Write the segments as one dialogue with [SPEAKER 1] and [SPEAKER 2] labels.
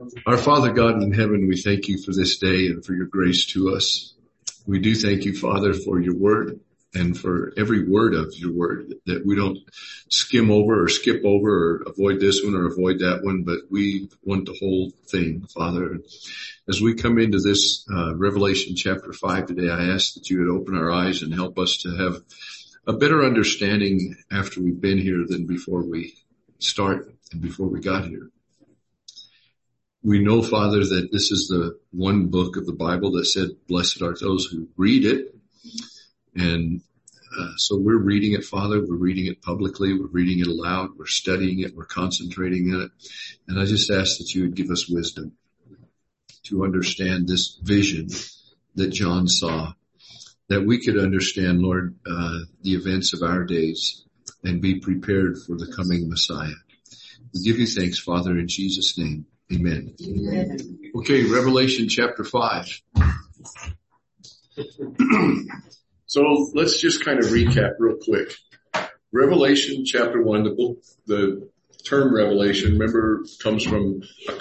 [SPEAKER 1] Our Father God in heaven, we thank you for this day and for your grace to us. We do thank you, Father, for your word and for every word of your word, that we don't skim over or skip over or avoid this one or avoid that one, but we want the whole thing, Father. As we come into this Revelation chapter 5 today, I ask that you would open our eyes and help us to have a better understanding after we've been here than before we start and before we got here. We know, Father, that this is the one book of the Bible that said, blessed are those who read it. And so we're reading it, Father. We're reading it publicly. We're reading it aloud. We're studying it. We're concentrating on it. And I just ask that you would give us wisdom to understand this vision that John saw, that we could understand, Lord, the events of our days and be prepared for the coming Messiah. We give you thanks, Father, in Jesus' name. Amen. Amen. Okay, Revelation chapter 5. So let's just kind of recap real quick. Revelation chapter 1, the term revelation, remember, comes from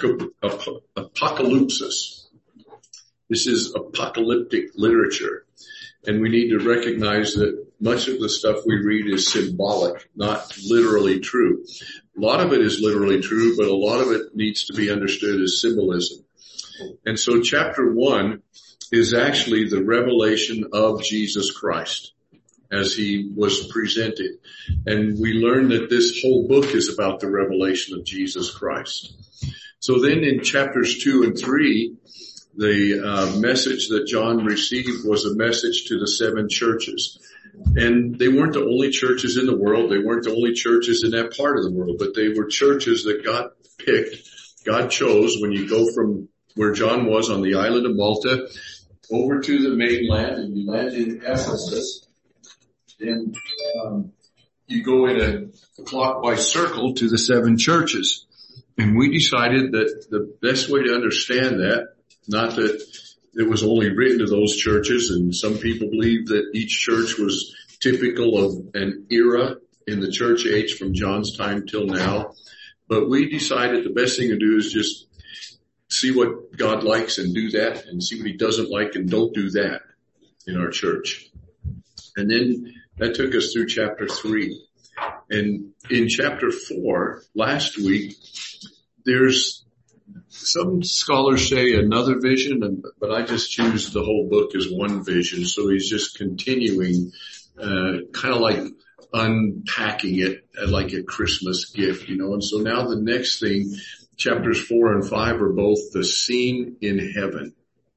[SPEAKER 1] apocalypsis. This is apocalyptic literature. And we need to recognize that much of the stuff we read is symbolic, not literally true. A lot of it is literally true, but a lot of it needs to be understood as symbolism. And so chapter 1 is actually the revelation of Jesus Christ as he was presented. And we learn that this whole book is about the revelation of Jesus Christ. So then in chapters 2 and 3, the message that John received was a message to the 7 churches. And they weren't the only churches in the world. They weren't the only churches in that part of the world, but they were churches that God picked, God chose. When you go from where John was on the island of Malta over to the mainland and you land in Ephesus, then you go in a clockwise circle to the 7 churches. And we decided that the best way to understand that, not that it was only written to those churches, and some people believe that each church was typical of an era in the church age from John's time till now. But we decided the best thing to do is just see what God likes and do that, and see what he doesn't like and don't do that in our church. And then that took us through chapter 3. And in chapter 4, last week, there's some scholars say another vision, but I just choose the whole book as one vision. So he's just continuing, kind of like unpacking it like a Christmas gift, you know. And so now the next thing, chapters 4 and 5 are both the scene in heaven.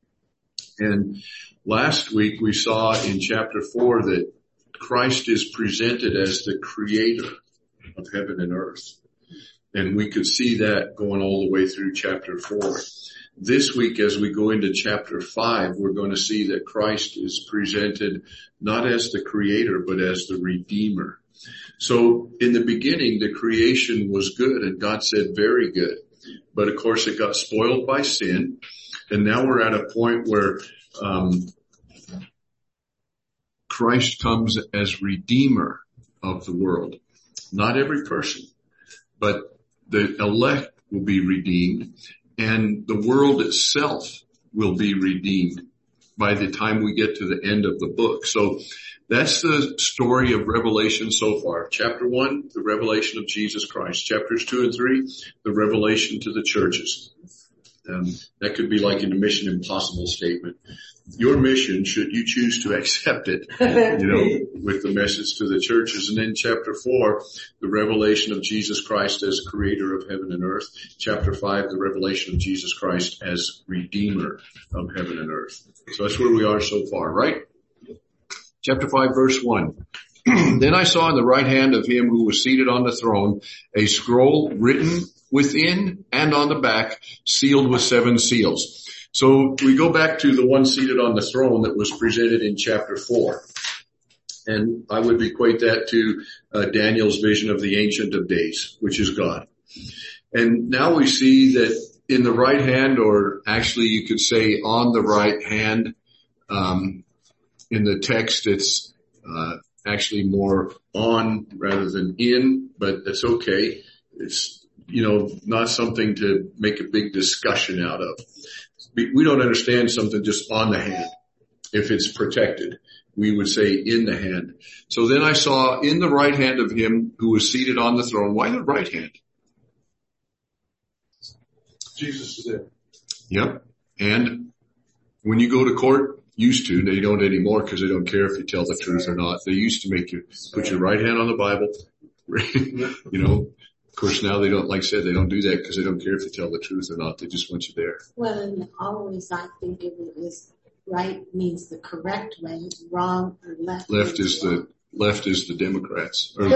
[SPEAKER 1] And last week we saw in chapter 4 that Christ is presented as the creator of heaven and earth. And we could see that going all the way through chapter 4. This week, as we go into chapter 5, we're going to see that Christ is presented not as the creator, but as the redeemer. So in the beginning, the creation was good, and God said very good. But of course, it got spoiled by sin. And now we're at a point where Christ comes as redeemer of the world. Not every person, but the elect will be redeemed, and the world itself will be redeemed by the time we get to the end of the book. So that's the story of Revelation so far. Chapter 1, the revelation of Jesus Christ. Chapters 2 and 3, the revelation to the churches. That could be like in the Mission Impossible statement. Your mission, should you choose to accept it, you know, with the message to the churches. And then chapter 4, the revelation of Jesus Christ as creator of heaven and earth. Chapter 5, the revelation of Jesus Christ as redeemer of heaven and earth. So that's where we are so far, right? Chapter 5, verse 1. Then I saw in the right hand of him who was seated on the throne a scroll written within and on the back, sealed with 7 seals. So we go back to the one seated on the throne that was presented in chapter 4. And I would equate that to Daniel's vision of the Ancient of Days, which is God. And now we see that in the right hand, or actually you could say on the right hand, in the text it's actually more on rather than in, but that's okay. It's not something to make a big discussion out of. We don't understand something just on the hand. If it's protected, we would say in the hand. So then I saw in the right hand of him who was seated on the throne. Why the right hand?
[SPEAKER 2] Jesus is there.
[SPEAKER 1] Yep. And when you go to court, used to, they don't anymore because they don't care if you tell the truth or not. They used to make you put your right hand on the Bible. Of course now they don't, like I said, they don't do that because they don't care if you tell the truth or not. They just want you there.
[SPEAKER 3] Well, and always I think it is right means the correct way, wrong or left.
[SPEAKER 1] Left is the Democrats, or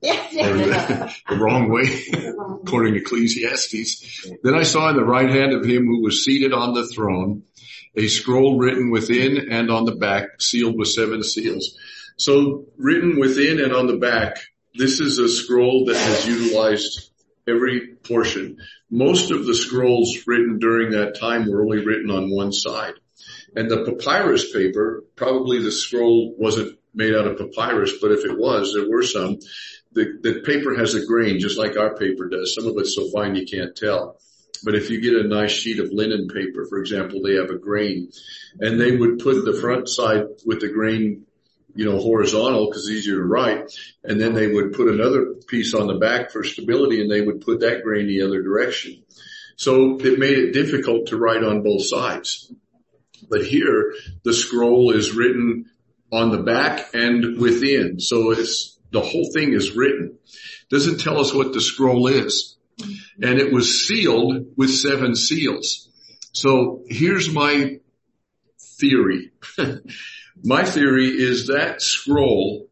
[SPEAKER 1] the wrong way, according to Ecclesiastes. Then I saw in the right hand of him who was seated on the throne a scroll written within and on the back, sealed with 7 seals. So written within and on the back, this is a scroll that has utilized every portion. Most of the scrolls written during that time were only written on one side. And the papyrus paper, probably the scroll wasn't made out of papyrus, but if it was, there were some. The paper has a grain, just like our paper does. Some of it's so fine you can't tell. But if you get a nice sheet of linen paper, for example, they have a grain. And they would put the front side with the grain, horizontal because it's easier to write. And then they would put another piece on the back for stability, and they would put that grain the other direction. So it made it difficult to write on both sides. But here, the scroll is written on the back and within. So the whole thing is written. Doesn't tell us what the scroll is. And it was sealed with 7 seals. So here's my theory. My theory is that scroll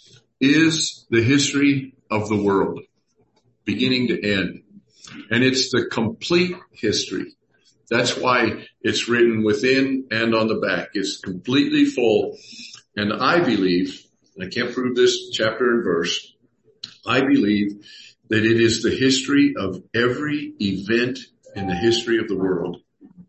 [SPEAKER 1] is the history of the world, beginning to end. And it's the complete history. That's why it's written within and on the back. It's completely full. And I believe, and I can't prove this chapter and verse, I believe that it is the history of every event in the history of the world.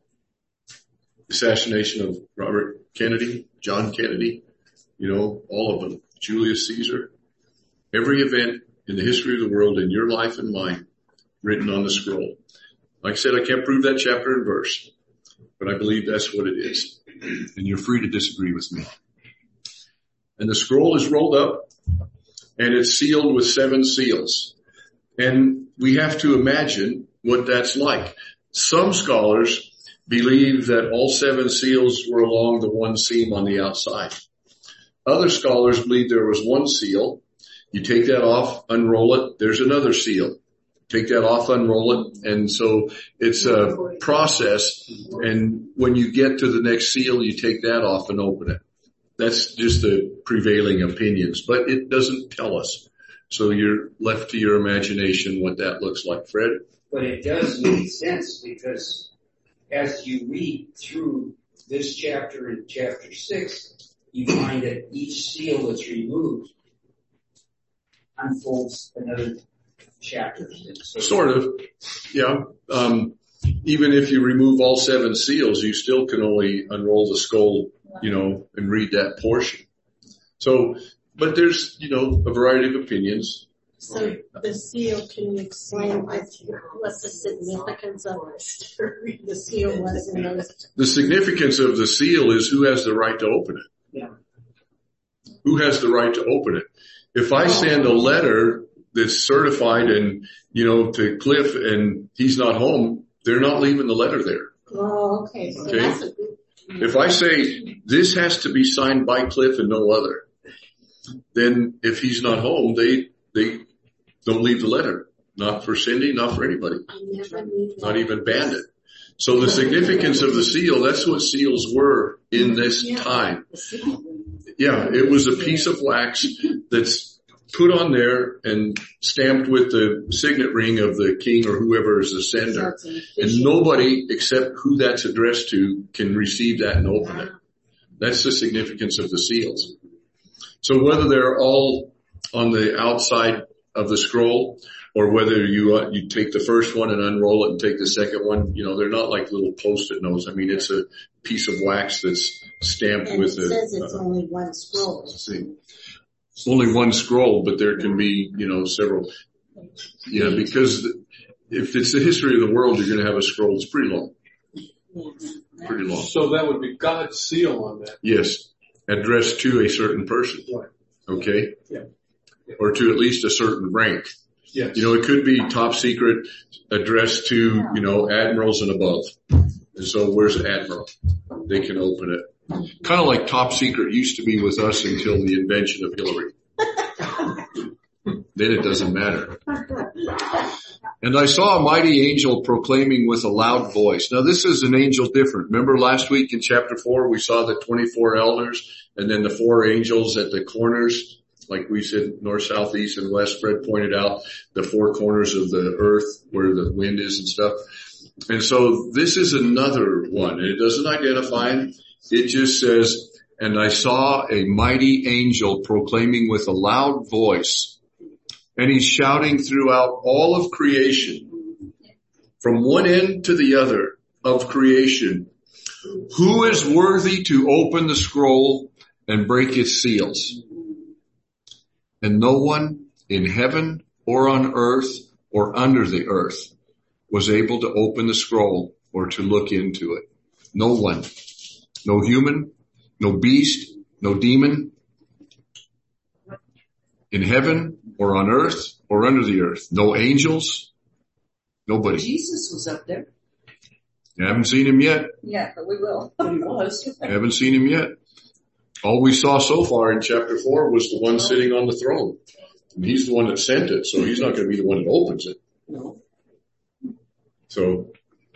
[SPEAKER 1] Assassination of Robert Kennedy, John Kennedy, all of them, Julius Caesar. Every event in the history of the world in your life and mine written on the scroll. Like I said, I can't prove that chapter and verse, but I believe that's what it is. And you're free to disagree with me. And the scroll is rolled up and it's sealed with 7 seals. And we have to imagine what that's like. Some scholars believe that all 7 seals were along the one seam on the outside. Other scholars believe there was one seal. You take that off, unroll it, there's another seal. Take that off, unroll it. And so it's a process. And when you get to the next seal, you take that off and open it. That's just the prevailing opinions, but it doesn't tell us. So you're left to your imagination what that looks like. Fred?
[SPEAKER 4] But it does make sense because as you read through this chapter and chapter 6, you find that each seal that's removed unfolds another chapter.
[SPEAKER 1] Sort of. Yeah. Even if you remove all 7 seals, you still can only unroll the scroll, and read that portion. So, but there's, a variety of opinions.
[SPEAKER 3] So the seal, can you explain what the significance of the seal was in those?
[SPEAKER 1] The significance of the seal is who has the right to open it.
[SPEAKER 4] Yeah.
[SPEAKER 1] Who has the right to open it? If I send a letter that's certified and, to Cliff and he's not home, they're not leaving the letter there.
[SPEAKER 3] Oh, okay. So that's a good.
[SPEAKER 1] If I say this has to be signed by Cliff and no other, then if he's not home, they don't leave the letter. Not for Cindy, not for anybody. Not even Bandit. So the significance of the seal, that's what seals were in this time. Yeah, it was a piece of wax that's put on there and stamped with the signet ring of the king or whoever is the sender. And nobody except who that's addressed to can receive that and open it. That's the significance of the seals. So whether they're all on the outside of the scroll or whether you take the first one and unroll it and take the second one, they're not like little Post-it notes. I mean, it's a piece of wax that's stamped with
[SPEAKER 3] it says it's only one scroll.
[SPEAKER 1] See. Only one scroll, but there can be, several. Yeah, because if it's the history of the world, you're going to have a scroll. It's pretty long. Pretty long.
[SPEAKER 2] So that would be God's seal on that.
[SPEAKER 1] Yes. Addressed to a certain person.
[SPEAKER 2] Right.
[SPEAKER 1] Okay?
[SPEAKER 2] Yeah.
[SPEAKER 1] Or to at least a certain rank.
[SPEAKER 2] Yes.
[SPEAKER 1] You know, it could be top secret addressed to, you know, admirals and above. And so where's the admiral? They can open it. Kind of like top secret used to be with us until the invention of Hillary. Then it doesn't matter. And I saw a mighty angel proclaiming with a loud voice. Now this is an angel different. Remember last week in chapter 4 we saw the 24 elders and then the 4 angels at the corners. Like we said, north, south, east, and west. Fred pointed out the 4 corners of the earth where the wind is and stuff. And so this is another one. And it doesn't identify him. It just says, and I saw a mighty angel proclaiming with a loud voice. And he's shouting throughout all of creation, from one end to the other of creation. Who is worthy to open the scroll and break its seals? And no one in heaven or on earth or under the earth was able to open the scroll or to look into it. No one. No human, no beast, no demon in heaven or on earth or under the earth. No angels, nobody.
[SPEAKER 5] Jesus was up there.
[SPEAKER 1] You haven't seen him yet.
[SPEAKER 5] Yeah, but we will. But he was.
[SPEAKER 1] Haven't seen him yet. All we saw so far in chapter 4 was the one sitting on the throne. And he's the one that sent it, so he's not going to be the one that opens it.
[SPEAKER 5] No.
[SPEAKER 1] So,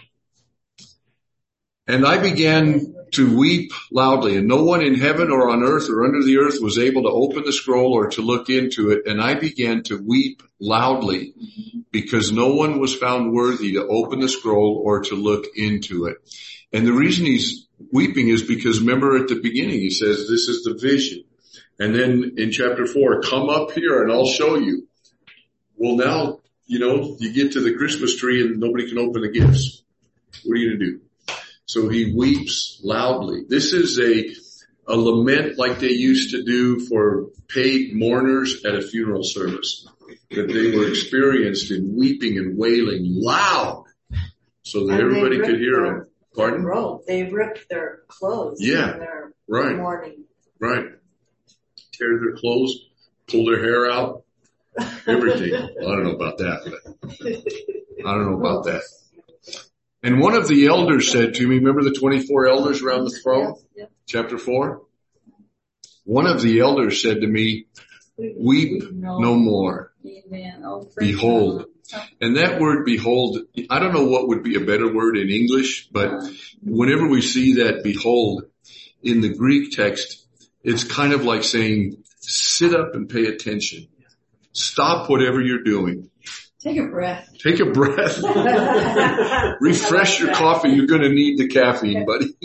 [SPEAKER 1] and I began to weep loudly, and no one in heaven or on earth or under the earth was able to open the scroll or to look into it. And I began to weep loudly because no one was found worthy to open the scroll or to look into it. And the reason he's weeping is because remember at the beginning he says this is the vision. And then in chapter 4, come up here and I'll show you. Well now, you know, you get to the Christmas tree and nobody can open the gifts. What are you going to do? So he weeps loudly. This is a lament like they used to do for paid mourners at a funeral service. That they were experienced in weeping and wailing loud so that everybody could hear them. Pardon?
[SPEAKER 5] They ripped their clothes.
[SPEAKER 1] Yeah,
[SPEAKER 5] in their
[SPEAKER 1] right.
[SPEAKER 5] mourning.
[SPEAKER 1] Right. Tear their clothes, pull their hair out, everything. Well, I don't know about that, but I don't know about that. And one of the elders said to me, remember the 24 elders around the throne?
[SPEAKER 5] Yep.
[SPEAKER 1] Chapter 4? One of the elders said to me, weep no more.
[SPEAKER 5] Amen. Oh,
[SPEAKER 1] Behold. And that word behold, I don't know what would be a better word in English, but whenever we see that behold in the Greek text, it's kind of like saying, sit up and pay attention. Stop whatever you're doing.
[SPEAKER 5] Take a breath.
[SPEAKER 1] Take a breath. Refresh your coffee. You're going to need the caffeine, buddy.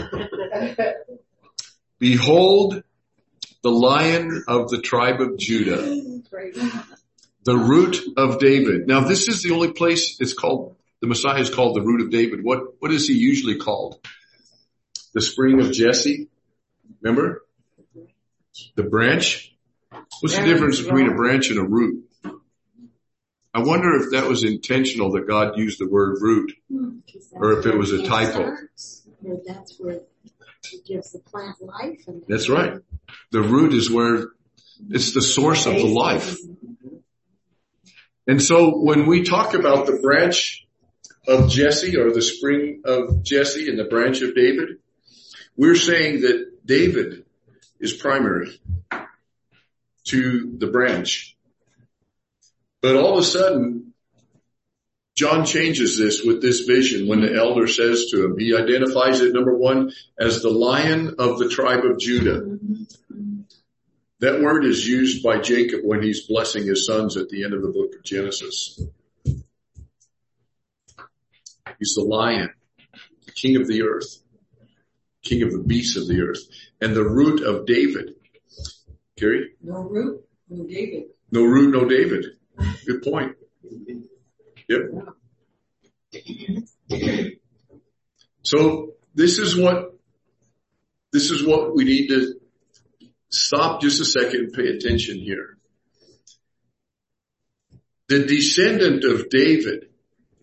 [SPEAKER 1] Behold the Lion of the tribe of Judah, the Root of David. Now this is the only place it's called, the Messiah is called the Root of David. What is he usually called? The Spring of Jesse? Remember? The branch? What's the difference between a branch and a root? I wonder if that was intentional that God used the word root, or if it was a typo.
[SPEAKER 3] That's where he gives the plant life.
[SPEAKER 1] That's right. The root is where it's the source of the life. And so when we talk about the branch of Jesse or the spring of Jesse and the branch of David, we're saying that David is primary to the branch. But all of a sudden, John changes this with this vision when the elder says to him, he identifies it, number 1, as the Lion of the tribe of Judah. That word is used by Jacob when he's blessing his sons at the end of the book of Genesis. He's the lion, the king of the earth, king of the beasts of the earth, and the root of David. Carrie?
[SPEAKER 5] No root, no David.
[SPEAKER 1] No root, no David. Good point. Yep. So this is what we need to stop just a second and pay attention here. The descendant of David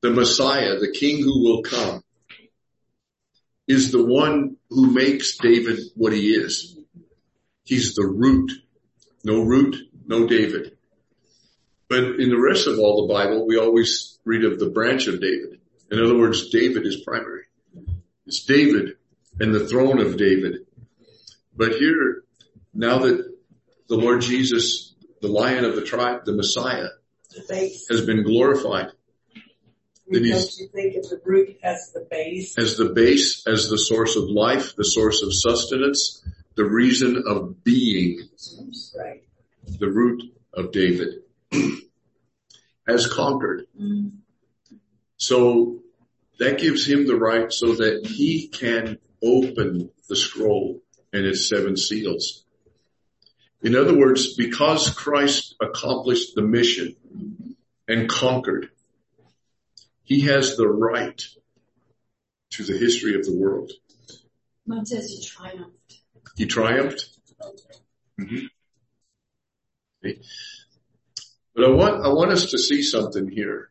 [SPEAKER 1] the Messiah, the King who will come, is the one who makes David what he is. He's the root. No root, no David. But in the rest of all the Bible, we always read of the branch of David. In other words, David is primary. It's David and the throne of David. But here, now that the Lord Jesus, the Lion of the tribe, the Messiah, has been glorified.
[SPEAKER 6] Don't you think of the root as the base?
[SPEAKER 1] As the base, as the source of life, the source of sustenance, the reason of being.
[SPEAKER 6] Right.
[SPEAKER 1] The root of David has conquered. So that gives him the right so that he can open the scroll and its 7 seals. In other words, because Christ accomplished the mission and conquered, he has the right to the history of the world.
[SPEAKER 5] Mine says he triumphed.
[SPEAKER 1] He triumphed? Mm-hmm. Okay. But I want us to see something here.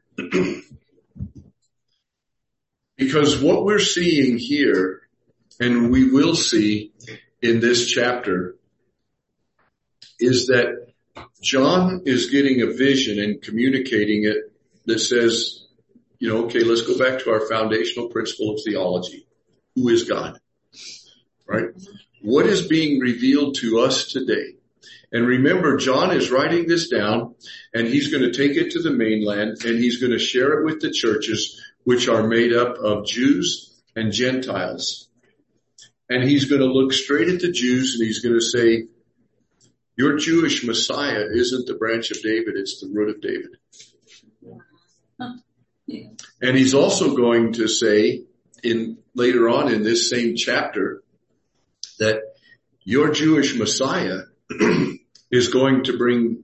[SPEAKER 1] Because what we're seeing here, and we will see in this chapter, is that John is getting a vision and communicating it that says, okay, let's go back to our foundational principle of theology. Who is God? Right? What is being revealed to us today? And remember, John is writing this down, and he's going to take it to the mainland, and he's going to share it with the churches, which are made up of Jews and Gentiles. And he's going to look straight at the Jews, and he's going to say, your Jewish Messiah isn't the branch of David, it's the root of David.
[SPEAKER 5] Yeah.
[SPEAKER 1] And he's also going to say later on in this same chapter that your Jewish Messiah is going to bring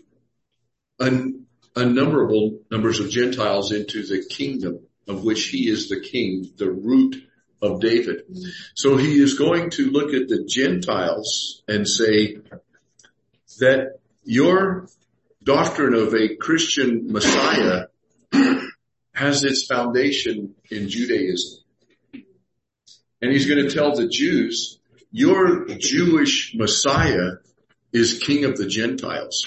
[SPEAKER 1] unnumberable numbers of Gentiles into the kingdom of which he is the king, the root of David. So he is going to look at the Gentiles and say that your doctrine of a Christian Messiah has its foundation in Judaism. And he's going to tell the Jews, your Jewish Messiah is king of the Gentiles.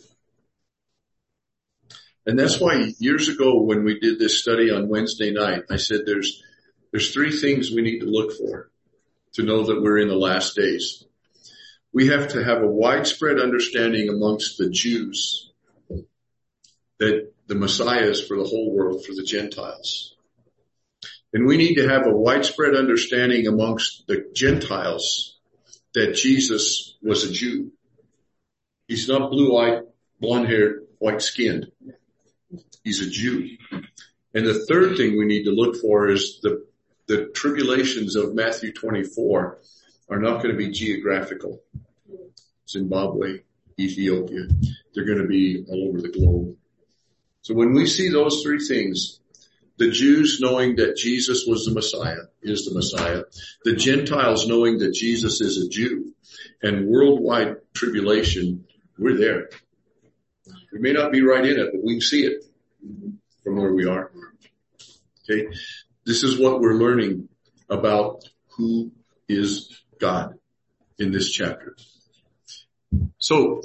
[SPEAKER 1] And that's why years ago when we did this study on Wednesday night, I said there's 3 things we need to look for to know that we're in the last days. We have to have a widespread understanding amongst the Jews that the Messiah is for the whole world, for the Gentiles. And we need to have a widespread understanding amongst the Gentiles that Jesus was a Jew. He's not blue-eyed, blonde-haired, white-skinned. He's a Jew. And the third thing we need to look for is the tribulations of Matthew 24 are not going to be geographical. Zimbabwe, Ethiopia. They're going to be all over the globe. So when we see those 3 things, the Jews knowing that Jesus was the Messiah, is the Messiah, the Gentiles knowing that Jesus is a Jew, and worldwide tribulation, we're there. We may not be right in it, but we can see it from where we are. Okay? This is what we're learning about who is God in this chapter. So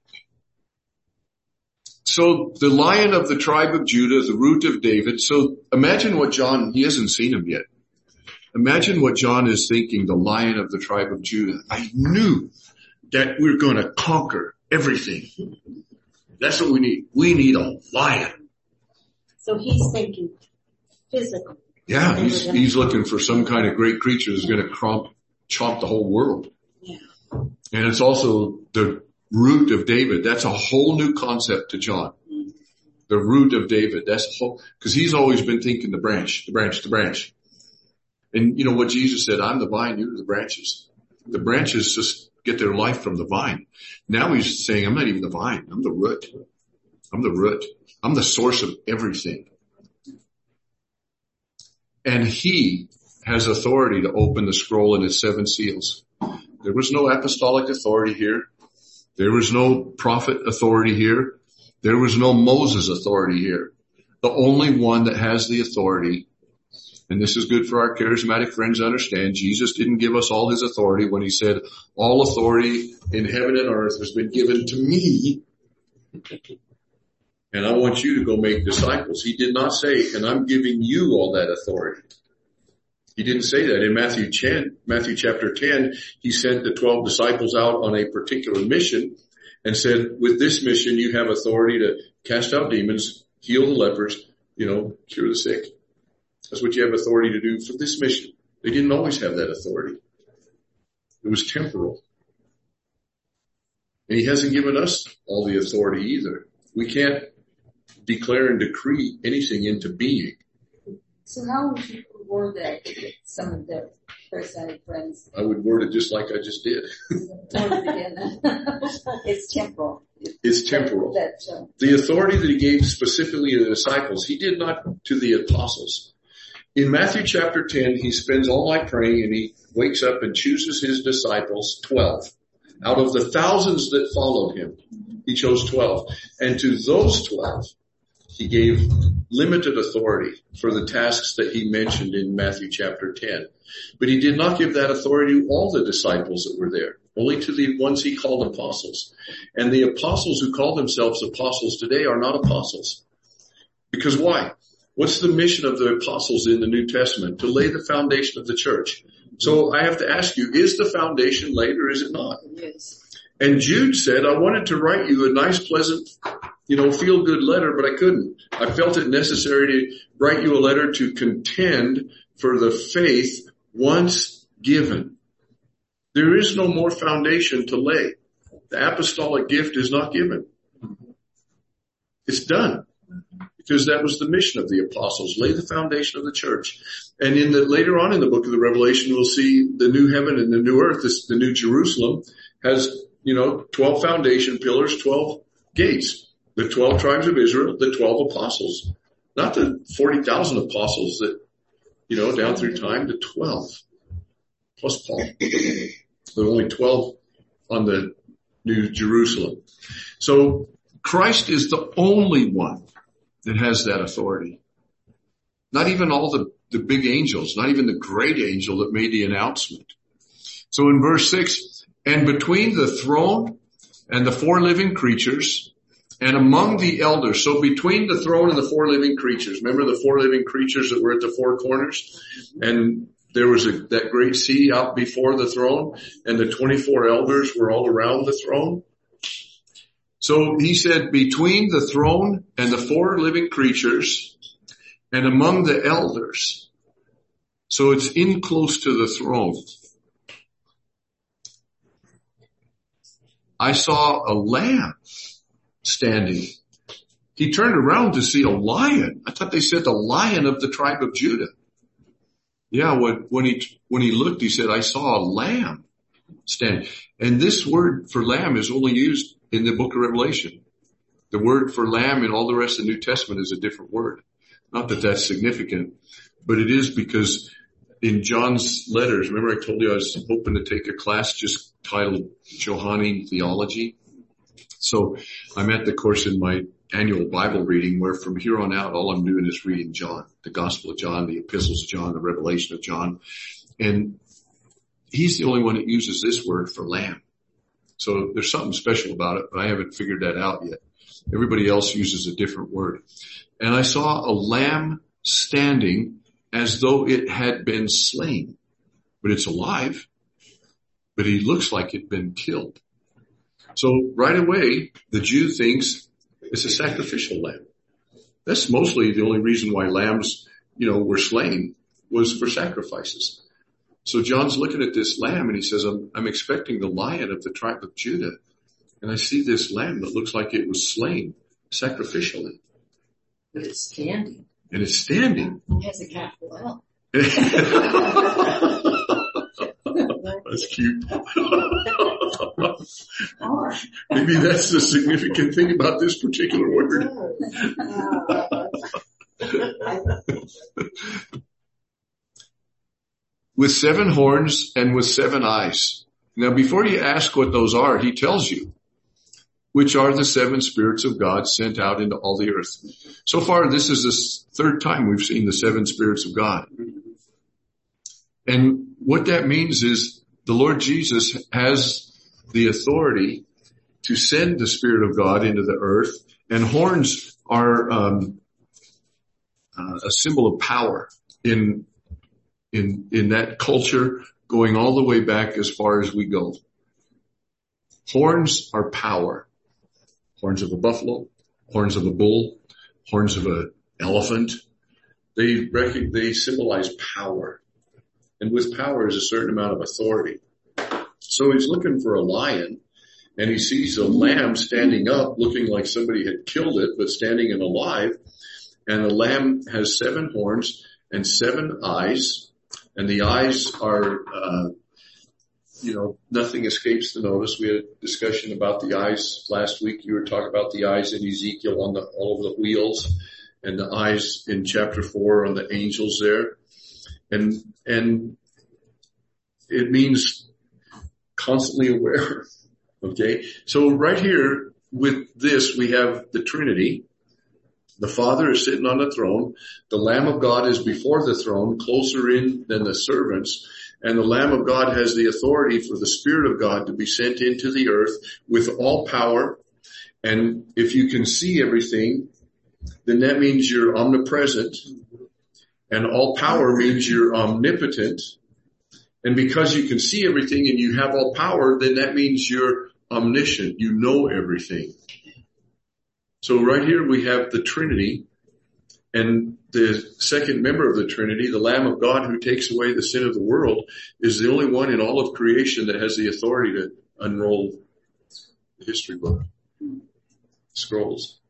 [SPEAKER 1] the Lion of the tribe of Judah, the root of David. So imagine what John, he hasn't seen him yet. Imagine what John is thinking, the Lion of the tribe of Judah. I knew that we're going to conquer everything. That's what we need. We need a lion.
[SPEAKER 3] So he's thinking physical.
[SPEAKER 1] Yeah, he's looking for some kind of great creature that's going to chomp the whole world.
[SPEAKER 3] Yeah.
[SPEAKER 1] And it's also the root of David. That's a whole new concept to John. The root of David. That's a whole, cause he's always been thinking the branch. And you know what Jesus said, I'm the vine, you're the branches. The branches just get their life from the vine. Now he's saying, I'm not even the vine. I'm the root. I'm the root. I'm the source of everything. And he has authority to open the scroll and its 7 seals. There was no apostolic authority here. There was no prophet authority here. There was no Moses authority here. the only one that has the authority. And this is good for our charismatic friends to understand. Jesus didn't give us all his authority when he said, all authority in heaven and earth has been given to me. And I want you to go make disciples. He did not say, and I'm giving you all that authority. He didn't say that. In Matthew chapter 10, he sent the 12 disciples out on a particular mission and said, with this mission, you have authority to cast out demons, heal the lepers, cure the sick. That's what you have authority to do for this mission. They didn't always have that authority. It was temporal. And he hasn't given us all the authority either. We can't declare and decree anything into being.
[SPEAKER 5] So how would you word that to some of the charismatic friends?
[SPEAKER 1] I would word it just like I just did.
[SPEAKER 5] It's temporal.
[SPEAKER 1] It's temporal. The authority that he gave specifically to the disciples, he did not to the apostles. In Matthew chapter 10, he spends all night praying and he wakes up and chooses his disciples, 12. Out of the thousands that followed him, he chose 12. And to those 12, he gave limited authority for the tasks that he mentioned in Matthew chapter 10. But he did not give that authority to all the disciples that were there, only to the ones he called apostles. And the apostles who call themselves apostles today are not apostles. Because why? What's the mission of the apostles in the New Testament? To lay the foundation of the church. So I have to ask you, is the foundation laid or is it not?
[SPEAKER 5] Yes.
[SPEAKER 1] And Jude said, I wanted to write you a nice, pleasant, feel-good letter, but I couldn't. I felt it necessary to write you a letter to contend for the faith once given. There is no more foundation to lay. The apostolic gift is not given. It's done. Because that was the mission of the apostles, lay the foundation of the church. And later on in the book of the Revelation, we'll see the new heaven and the new earth, the new Jerusalem has, 12 foundation pillars, 12 gates, the 12 tribes of Israel, the 12 apostles, not the 40,000 apostles that, down through time, the 12 plus Paul. There are only 12 on the new Jerusalem. So Christ is the only one that has that authority. Not even all the big angels, not even the great angel that made the announcement. So in verse 6, and between the throne and the four living creatures and among the elders. So between the throne and the four living creatures, remember the four living creatures that were at the four corners? And there was that great sea out before the throne and the 24 elders were all around the throne. So he said, between the throne and the four living creatures and among the elders. So it's in close to the throne. I saw a lamb standing. He turned around to see a lion. I thought they said the Lion of the tribe of Judah. Yeah, when he looked, he said, I saw a lamb standing. And this word for lamb is only used in the book of Revelation. The word for lamb in all the rest of the New Testament is a different word. Not that that's significant, but it is because in John's letters, remember I told you I was hoping to take a class just titled Johannine Theology. So I'm at the course in my annual Bible reading where from here on out, all I'm doing is reading John, the Gospel of John, the Epistles of John, the Revelation of John. And he's the only one that uses this word for lamb. So there's something special about it, but I haven't figured that out yet. Everybody else uses a different word. And I saw a lamb standing as though it had been slain, but it's alive, but he looks like it'd been killed. So right away, the Jew thinks it's a sacrificial lamb. That's mostly the only reason why lambs, were slain was for sacrifices. So John's looking at this lamb and he says, I'm expecting the Lion of the tribe of Judah. And I see this lamb that looks like it was slain sacrificially.
[SPEAKER 6] But it's standing.
[SPEAKER 1] And it's standing.
[SPEAKER 5] It has a capital L.
[SPEAKER 1] That's cute. Maybe that's the significant thing about this particular word. With 7 horns and with 7 eyes. Now before you ask what those are, he tells you. which are the 7 spirits of God sent out into all the earth. So far, this is the 3rd time we've seen the 7 spirits of God. And what that means is the Lord Jesus has the authority to send the Spirit of God into the earth, and horns are a symbol of power in that culture, going all the way back as far as we go. Horns are power. Horns of a buffalo, horns of a bull, horns of an elephant. They symbolize power. And with power is a certain amount of authority. So he's looking for a lion, and he sees a lamb standing up looking like somebody had killed it, but standing and alive. And the lamb has 7 horns and 7 eyes. And the eyes are, nothing escapes the notice. We had a discussion about the eyes last week. You were talking about the eyes in Ezekiel on all of the wheels, and the eyes in chapter 4 on the angels there. And it means constantly aware. Okay. So right here with this, we have the Trinity. The Father is sitting on the throne. The Lamb of God is before the throne, closer in than the servants. And the Lamb of God has the authority for the Spirit of God to be sent into the earth with all power. And if you can see everything, then that means you're omnipresent. And all power means you're omnipotent. And because you can see everything and you have all power, then that means you're omniscient. You know everything. So right here we have the Trinity, and the second member of the Trinity, the Lamb of God who takes away the sin of the world, is the only one in all of creation that has the authority to unroll the history book, scrolls.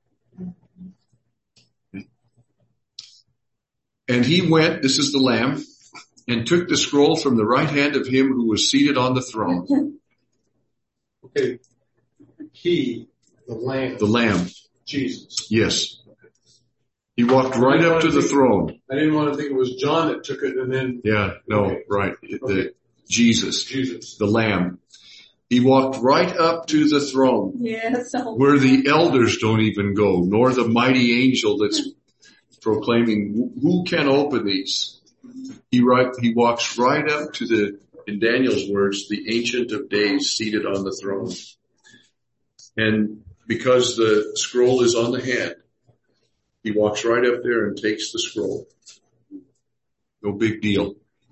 [SPEAKER 1] And he went, this is the Lamb, and took the scroll from the right hand of him who was seated on the throne.
[SPEAKER 2] Okay. He, the Lamb. Jesus.
[SPEAKER 1] Yes. He walked right up to the throne.
[SPEAKER 2] I didn't want to think it was John that took it and then.
[SPEAKER 1] Yeah, no, okay. Right.
[SPEAKER 2] Okay.
[SPEAKER 1] Jesus, the Lamb. He walked right up to the throne.
[SPEAKER 5] Yes.
[SPEAKER 1] Where the elders don't even go, nor the mighty angel that's proclaiming, who can open these? He walks right up to in Daniel's words, the Ancient of Days seated on the throne. And because the scroll is on the hand, he walks right up there and takes the scroll. No big deal.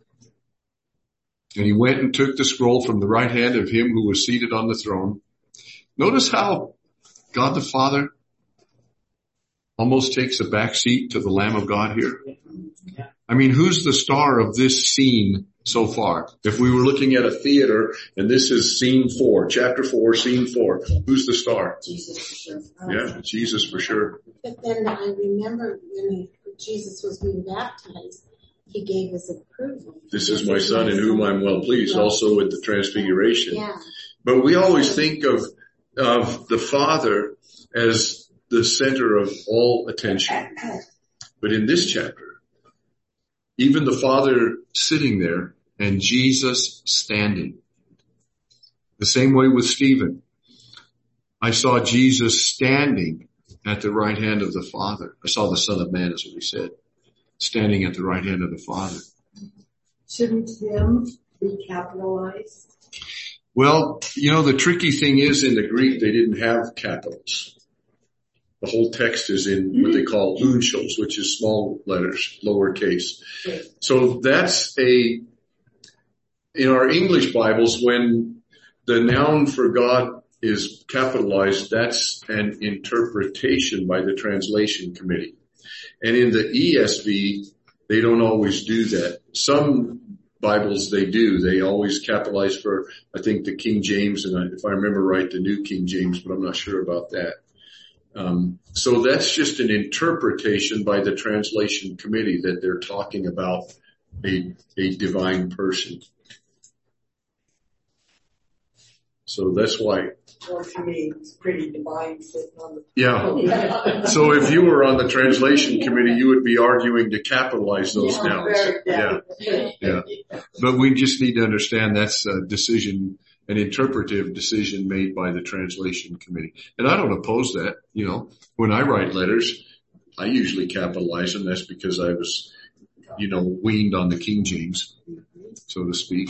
[SPEAKER 1] And he went and took the scroll from the right hand of him who was seated on the throne. Notice how God the Father almost takes a back seat to the Lamb of God here. I mean, who's the star of this scene so far? If we were looking at a theater and this is scene 4, chapter 4, scene 4, who's the star?
[SPEAKER 3] Jesus for sure.
[SPEAKER 1] Yeah, Jesus for sure.
[SPEAKER 3] But then I remember when Jesus was being baptized, he gave his approval.
[SPEAKER 1] This is my son in whom I'm well pleased, also with the transfiguration.
[SPEAKER 3] Yeah.
[SPEAKER 1] But we always think of the Father as the center of all attention. But in this chapter, even the Father sitting there and Jesus standing. The same way with Stephen. I saw Jesus standing at the right hand of the Father. I saw the Son of Man, is what he said, standing at the right hand of the Father.
[SPEAKER 6] Shouldn't them be capitalized?
[SPEAKER 1] Well, the tricky thing is in the Greek, they didn't have capitals. The whole text is in what they call unchos, which is small letters, lowercase. So that's in our English Bibles, when the noun for God is capitalized, that's an interpretation by the translation committee. And in the ESV, they don't always do that. Some Bibles they do. They always capitalize for, I think, the King James, and if I remember right, the New King James, but I'm not sure about that. So that's just an interpretation by the translation committee that they're talking about a divine person. So that's why.
[SPEAKER 6] Well, to me, it's pretty divine sitting on the.
[SPEAKER 1] Yeah. So if you were on the translation committee, you would be arguing to capitalize those nouns. Yeah. But we just need to understand that's a decision an interpretive decision made by the translation committee. And I don't oppose that. When I write letters, I usually capitalize them. That's because I was, weaned on the King James, so to speak.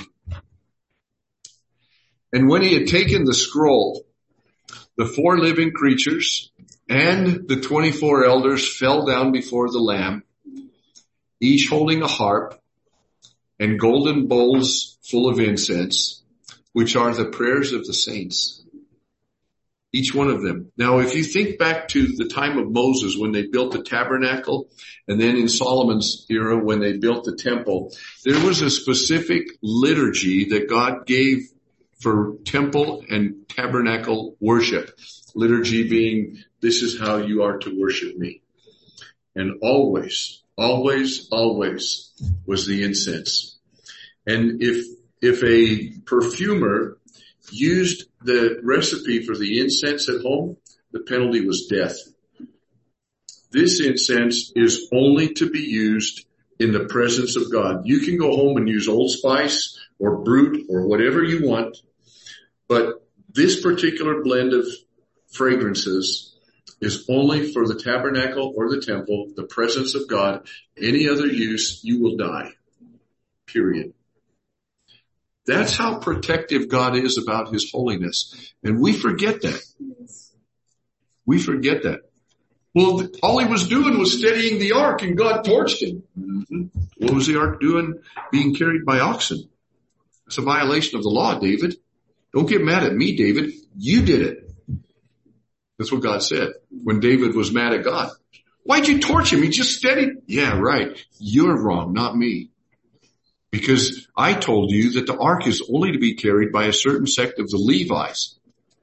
[SPEAKER 1] And when he had taken the scroll, the 4 living creatures and the 24 elders fell down before the Lamb, each holding a harp and golden bowls full of incense, which are the prayers of the saints. Each one of them. Now, if you think back to the time of Moses when they built the tabernacle, and then in Solomon's era when they built the temple, there was a specific liturgy that God gave for temple and tabernacle worship. Liturgy being, this is how you are to worship me. And always, always, always was the incense. And if a perfumer used the recipe for the incense at home, the penalty was death. This incense is only to be used in the presence of God. You can go home and use Old Spice or Brut or whatever you want, but this particular blend of fragrances is only for the tabernacle or the temple, the presence of God. Any other use, you will die. Period. That's how protective God is about his holiness. And we forget that. We forget that. Well, all he was doing was steadying the ark and God torched him. What was the ark doing? Being carried by oxen. It's a violation of the law, David. Don't get mad at me, David. You did it. That's what God said when David was mad at God. Why'd you torch him? He just steadied. Yeah, right. You're wrong, not me. Because I told you that the ark is only to be carried by a certain sect of the Levites.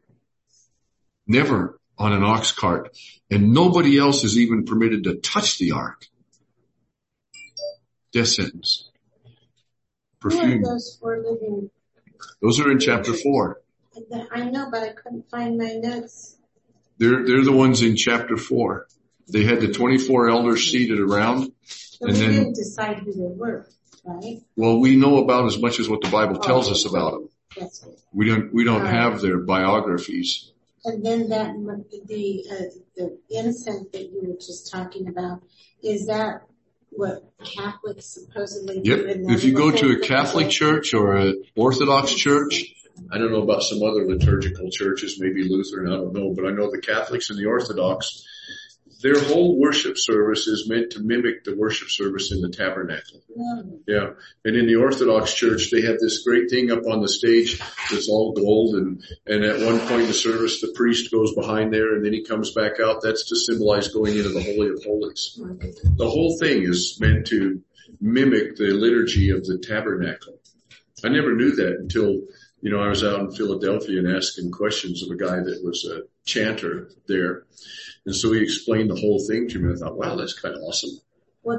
[SPEAKER 1] Never on an ox cart. And nobody else is even permitted to touch the ark. Death sentence. Perfume.
[SPEAKER 3] Who are those 4 living?
[SPEAKER 1] Those are in chapter 4.
[SPEAKER 3] I know, but I couldn't find my notes.
[SPEAKER 1] They're the ones in chapter 4. They had the 24 elders seated around.
[SPEAKER 3] But we didn't decide who they were, right?
[SPEAKER 1] Well, we know about as much as what the Bible tells us about them.
[SPEAKER 3] That's it.
[SPEAKER 1] We don't have their biographies.
[SPEAKER 3] And then the incense that you were just talking about, is that what Catholics supposedly do?
[SPEAKER 1] Yep. If you go to a Catholic church or an Orthodox church, I don't know about some other liturgical churches, maybe Lutheran, I don't know, but I know the Catholics and the Orthodox, their whole worship service is meant to mimic the worship service in the tabernacle. Yeah. And in the Orthodox church, they have this great thing up on the stage that's all gold. And at one point in the service, the priest goes behind there and then he comes back out. That's to symbolize going into the Holy of Holies. The whole thing is meant to mimic the liturgy of the tabernacle. I never knew that until, I was out in Philadelphia and asking questions of a guy that was a chanter there. And so he explained the whole thing to me. I thought, wow, that's kind of awesome.
[SPEAKER 3] Well,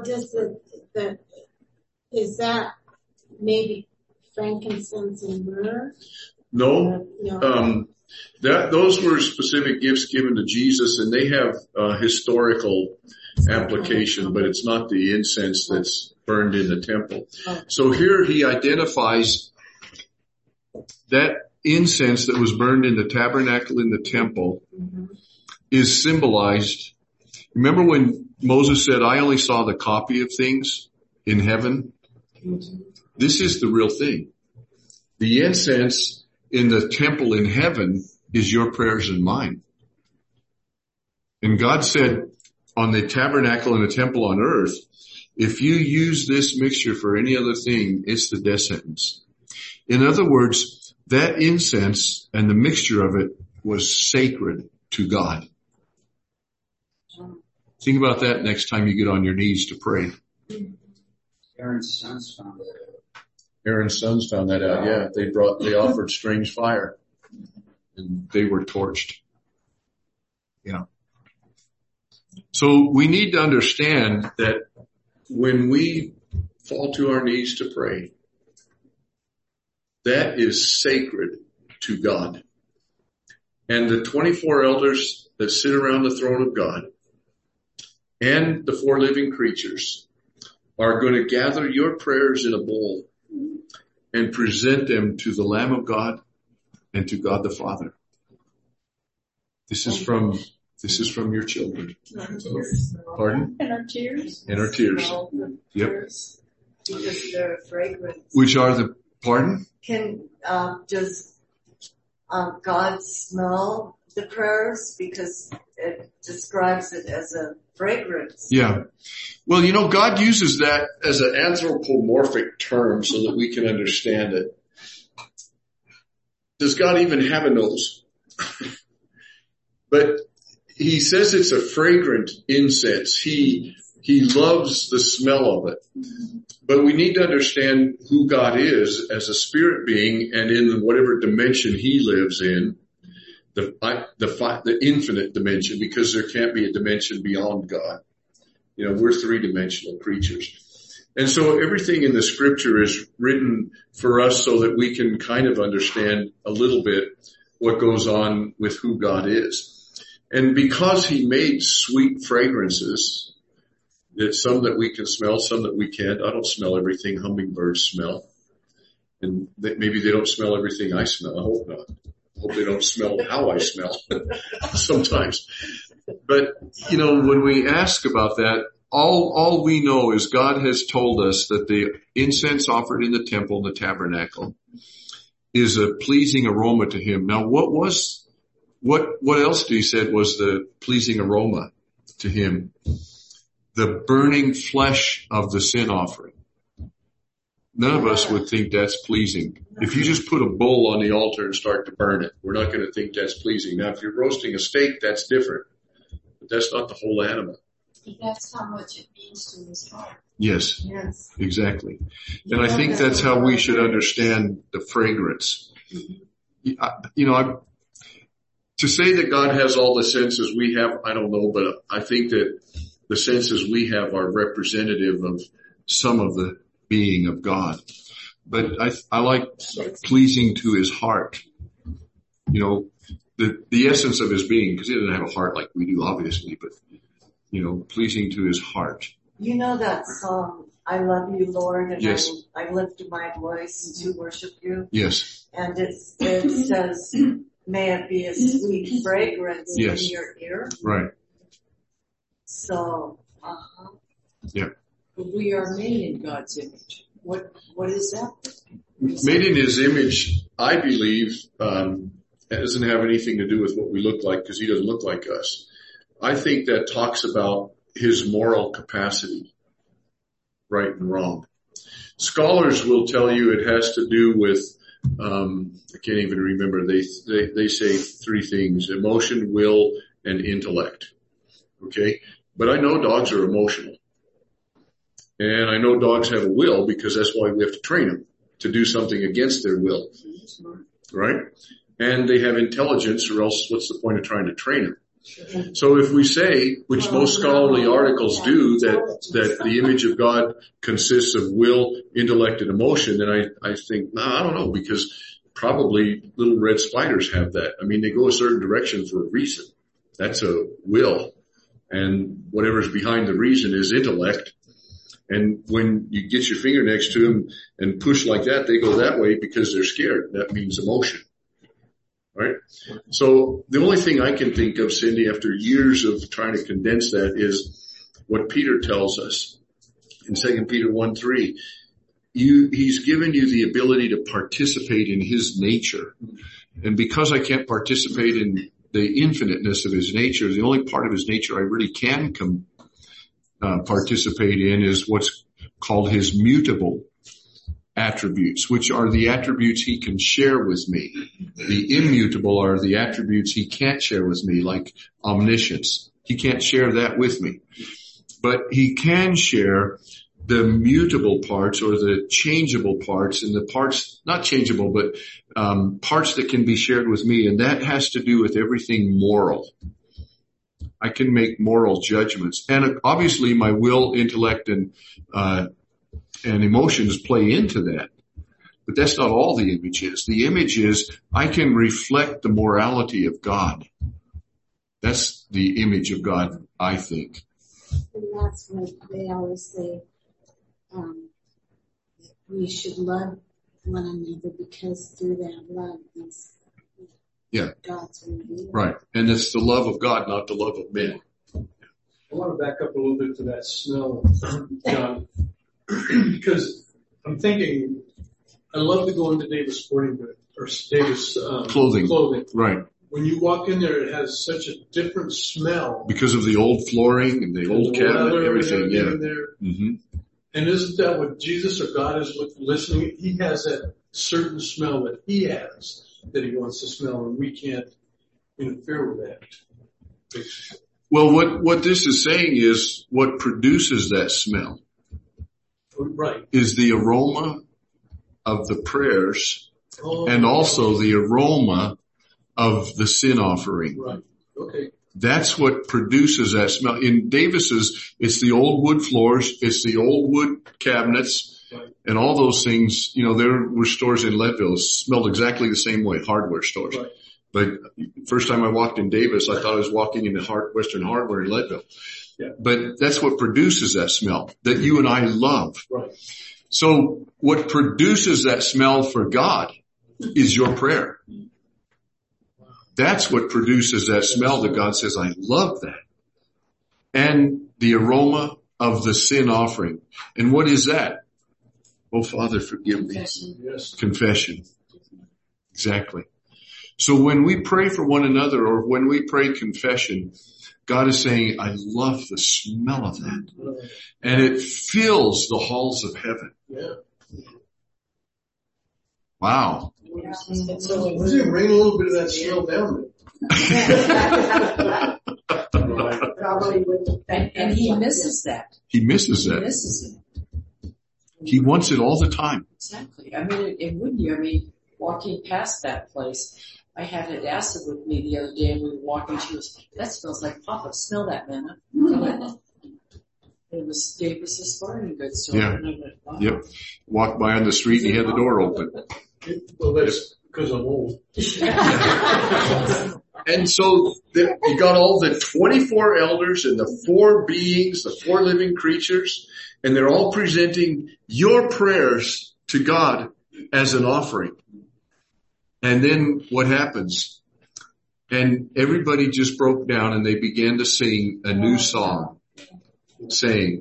[SPEAKER 3] is that maybe frankincense and myrrh?
[SPEAKER 1] No. Those were specific gifts given to Jesus, and they have historical application, but it's not the incense that's burned in the temple. So here he identifies that incense that was burned in the tabernacle in the temple is symbolized. Remember when Moses said, I only saw the copy of things in heaven? This is the real thing. The incense in the temple in heaven is your prayers and mine. And God said on the tabernacle and the temple on earth, if you use this mixture for any other thing, it's the death sentence. In other words, that incense and the mixture of it was sacred to God. Think about that next time you get on your knees to pray.
[SPEAKER 4] Aaron's sons found that out.
[SPEAKER 1] Aaron's sons found that out, yeah. They offered strange fire and they were torched. Yeah. So we need to understand that when we fall to our knees to pray, that is sacred to God. And the 24 elders that sit around the throne of God and the 4 living creatures are going to gather your prayers in a bowl and present them to the Lamb of God and to God the Father. This is from your children. Pardon?
[SPEAKER 6] And our tears.
[SPEAKER 1] And our tears. Yep.
[SPEAKER 6] Because they're fragrant.
[SPEAKER 1] Which are the, pardon?
[SPEAKER 6] Does God smell the prayers? Because it describes it as a fragrance.
[SPEAKER 1] Yeah. Well, God uses that as an anthropomorphic term so that we can understand it. Does God even have a nose? But he says it's a fragrant incense. He loves the smell of it. But we need to understand who God is as a spirit being and in whatever dimension he lives in, the infinite dimension, because there can't be a dimension beyond God. We're three-dimensional creatures. And so everything in the scripture is written for us so that we can kind of understand a little bit what goes on with who God is. And because he made sweet fragrances, some that we can smell, some that we can't. I don't smell everything hummingbirds smell. And maybe they don't smell everything I smell. I hope not. I hope they don't smell how I smell sometimes. But, when we ask about that, all we know is God has told us that the incense offered in the temple, the tabernacle, is a pleasing aroma to him. Now, what else he said was the pleasing aroma to him? The burning flesh of the sin offering. None of us would think that's pleasing. If you just put a bull on the altar and start to burn it, we're not going to think that's pleasing. Now, if you're roasting a steak, that's different. But that's not the whole animal.
[SPEAKER 3] That's how much it means to his heart.
[SPEAKER 1] Yes, exactly. And I think that's how we should understand the fragrance. To say that God has all the senses we have, I don't know, but I think that the senses we have are representative of some of the being of God. But I like pleasing to his heart. The essence of his being, because he doesn't have a heart like we do, obviously, but, pleasing to his heart.
[SPEAKER 6] You know that song, I Love You, Lord, and
[SPEAKER 1] yes.
[SPEAKER 6] I lift my voice to worship you.
[SPEAKER 1] Yes.
[SPEAKER 6] And it says, may it be a sweet fragrance in your ear.
[SPEAKER 1] Right.
[SPEAKER 6] So,
[SPEAKER 1] Yeah.
[SPEAKER 7] But we are made in God's image. What is that?
[SPEAKER 1] Made in his image, I believe, doesn't have anything to do with what we look like, because he doesn't look like us. I think that talks about his moral capacity, right and wrong. Scholars will tell you it has to do with, I can't even remember, they say three things: emotion, will, and intellect. Okay? But I know dogs are emotional. And I know dogs have a will, because that's why we have to train them to do something against their will. Right? And they have intelligence, or else what's the point of trying to train them? So if we say, which most scholarly articles do, that the image of God consists of will, intellect, and emotion, then I think, I don't know, because probably little red spiders have that. I mean, they go a certain direction for a reason. That's a will. And whatever's behind the reason is intellect. And when you get your finger next to them and push like that, they go that way because they're scared. That means emotion. Right? So the only thing I can think of, Cindy, after years of trying to condense that, is what Peter tells us in 2 Peter 1:3. He's given you the ability to participate in his nature. And because I can't participate in the infiniteness of his nature, the only part of his nature I really can participate in is what's called his mutable attributes, which are the attributes he can share with me. The immutable are the attributes he can't share with me, like omniscience. He can't share that with me. But he can share the mutable parts, or the changeable parts, and the parts, not changeable, but parts that can be shared with me, and that has to do with everything moral. I can make moral judgments. And obviously my will, intellect, and emotions play into that. But that's not all the image is. The image is I can reflect the morality of God. That's the image of God, I think.
[SPEAKER 3] And that's what they always say, we should love one another, because through that love
[SPEAKER 1] Yeah.
[SPEAKER 3] God's revealed.
[SPEAKER 1] Right. And it's the love of God, not the love of men.
[SPEAKER 2] I want to back up a little bit to that smell, John, because I'm thinking I love to go into Davis Sporting Goods or Davis clothing.
[SPEAKER 1] Right.
[SPEAKER 2] When you walk in there, it has such a different smell.
[SPEAKER 1] Because of the old flooring and the old cabinet and everything. Yeah.
[SPEAKER 2] Mm-hmm. And isn't that what Jesus or God is listening? He has that certain smell that he has that he wants to smell, and we can't interfere with that.
[SPEAKER 1] Well, what this is saying is what produces that smell.
[SPEAKER 2] Right.
[SPEAKER 1] Is the aroma of the prayers and also the aroma of the sin offering.
[SPEAKER 2] Right. Okay.
[SPEAKER 1] That's what produces that smell. In Davis's, it's the old wood floors, it's the old wood cabinets, right, and all those things. You know, there were stores in Leadville smelled exactly the same way, hardware stores. Right. But first time I walked in Davis, I thought I was walking into Western Hardware in Leadville. Yeah. But that's what produces that smell that you and I love.
[SPEAKER 2] Right.
[SPEAKER 1] So what produces that smell for God is your prayer. That's what produces that smell that God says, I love that. And the aroma of the sin offering. And what is that? Oh, Father, forgive me.
[SPEAKER 5] Confession.
[SPEAKER 2] Yes.
[SPEAKER 1] Confession. Exactly. So when we pray for one another or when we pray confession, God is saying, I love the smell of that. And it fills the halls of heaven.
[SPEAKER 2] Yeah.
[SPEAKER 1] Wow.
[SPEAKER 5] Yeah.
[SPEAKER 2] Does it rain a little bit of that smell down there?
[SPEAKER 7] And he misses that.
[SPEAKER 1] He misses that.
[SPEAKER 7] He misses it.
[SPEAKER 1] He wants it all the time.
[SPEAKER 7] Exactly. I mean, it wouldn't you? I mean, walking past that place, I had Hadassah with me the other day and we were walking. She goes, that smells like Papa. Smell that, Nana. It was Davis's Sporting Goods store.
[SPEAKER 1] Yeah.
[SPEAKER 7] And I went, wow.
[SPEAKER 1] Yep. Walked by on the street and he had the door open.
[SPEAKER 2] Well, that's because I'm old.
[SPEAKER 1] And so you got all the 24 elders and the 4 beings, the 4 living creatures, and they're all presenting your prayers to God as an offering. And then what happens? And everybody just broke down and they began to sing a new song, saying,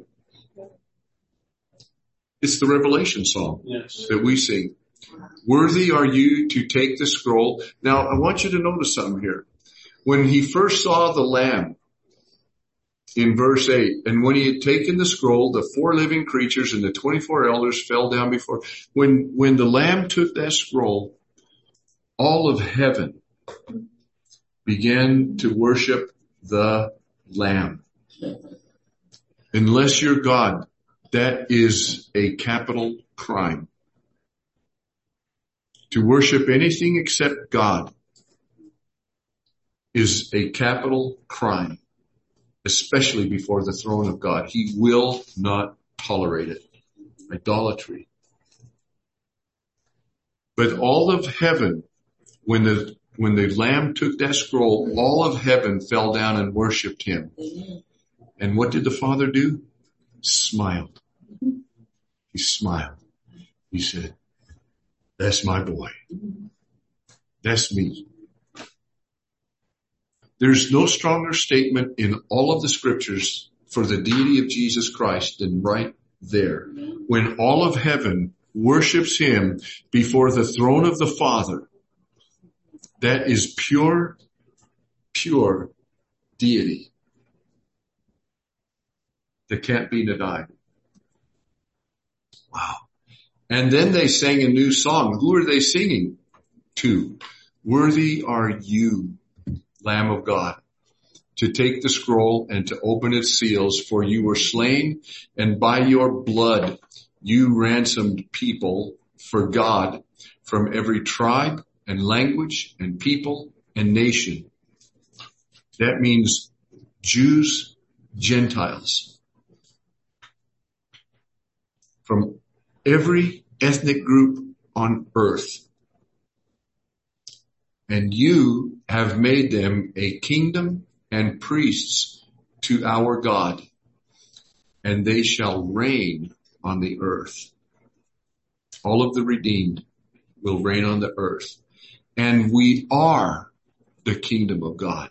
[SPEAKER 1] it's the Revelation song that we sing. Worthy are you to take the scroll. Now, I want you to notice something here. When he first saw the Lamb in verse 8, and when he had taken the scroll, the 4 living creatures and the 24 elders fell down before. When the Lamb took that scroll, all of heaven began to worship the Lamb. Unless you're God, that is a capital crime. To worship anything except God is a capital crime, especially before the throne of God. He will not tolerate it. Idolatry. But all of heaven, when the Lamb took that scroll, all of heaven fell down and worshiped him. And what did the Father do? Smiled. He smiled. He said, that's my boy. That's me. There's no stronger statement in all of the scriptures for the deity of Jesus Christ than right there. When all of heaven worships him before the throne of the Father, that is pure deity that can't be denied. Wow. And then they sang a new song. Who are they singing to? Worthy are you, Lamb of God, to take the scroll and to open its seals, for you were slain, and by your blood you ransomed people for God from every tribe and language and people and nation. That means Jews, Gentiles. From every ethnic group on earth. And you have made them a kingdom and priests to our God, and they shall reign on the earth. All of the redeemed will reign on the earth. And we are the kingdom of God.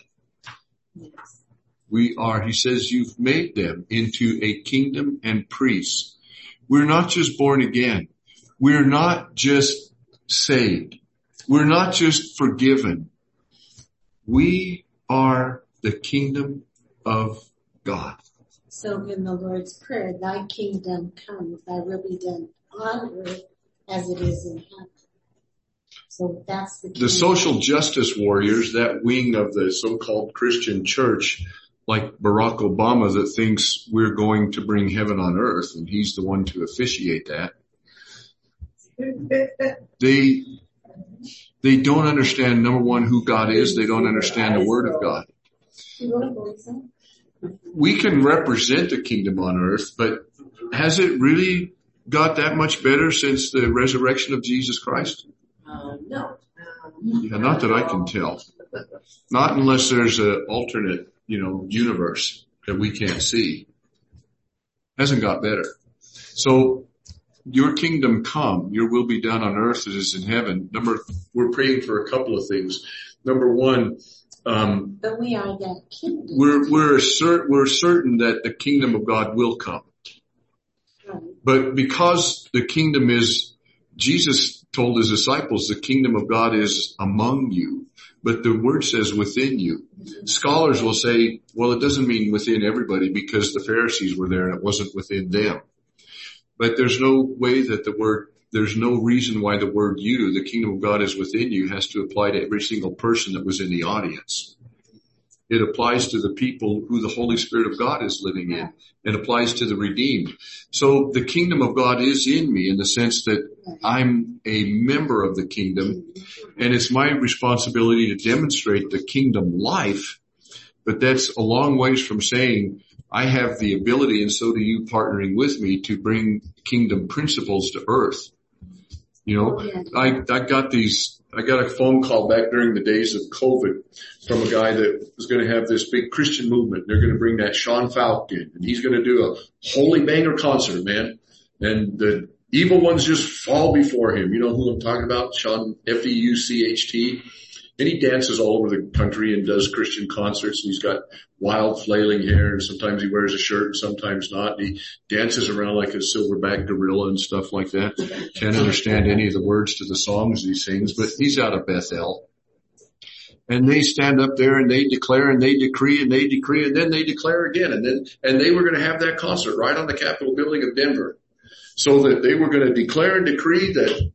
[SPEAKER 1] We are, he says, you've made them into a kingdom and priests. We're not just born again. We're not just saved. We're not just forgiven. We are the kingdom of God.
[SPEAKER 3] So in the Lord's Prayer, thy kingdom come, thy will be done on earth as it is in heaven. So that's the
[SPEAKER 1] social justice warriors, that wing of the so-called Christian church, like Barack Obama, that thinks we're going to bring heaven on earth, and he's the one to officiate that. They don't understand, number one, who God is. They don't understand the Word of God. We can represent the kingdom on earth, but has it really got that much better since the resurrection of Jesus Christ?
[SPEAKER 7] No.
[SPEAKER 1] Yeah, not that I can tell. Not unless there's an alternate, universe that we can't see. Hasn't got better. So, your kingdom come, your will be done on earth as it is in heaven. We're praying for a couple of things. Number one,
[SPEAKER 3] but we are that kingdom.
[SPEAKER 1] We're certain that the kingdom of God will come.
[SPEAKER 3] Right.
[SPEAKER 1] But because the kingdom is, Jesus told his disciples, the kingdom of God is among you, but the word says within you. Scholars will say, well, it doesn't mean within everybody because the Pharisees were there and it wasn't within them. But there's no way that there's no reason why the word you, the kingdom of God is within you, has to apply to every single person that was in the audience. It applies to the people who the Holy Spirit of God is living in. It applies to the redeemed. So the kingdom of God is in me in the sense that I'm a member of the kingdom, and it's my responsibility to demonstrate the kingdom life. But that's a long ways from saying I have the ability, and so do you partnering with me, to bring kingdom principles to earth. I got a phone call back during the days of COVID from a guy that was going to have this big Christian movement. They're going to bring that Sean Falk in, and he's going to do a holy banger concert, man. And the evil ones just fall before him. You know who I'm talking about? Sean, F-E-U-C-H-T. And he dances all over the country and does Christian concerts, and he's got wild flailing hair, and sometimes he wears a shirt and sometimes not. And he dances around like a silverback gorilla and stuff like that. Can't understand any of the words to the songs he sings, but he's out of Bethel. And they stand up there and they declare and they decree and they decree and then they declare again. And they were going to have that concert right on the Capitol building of Denver. So that they were going to declare and decree that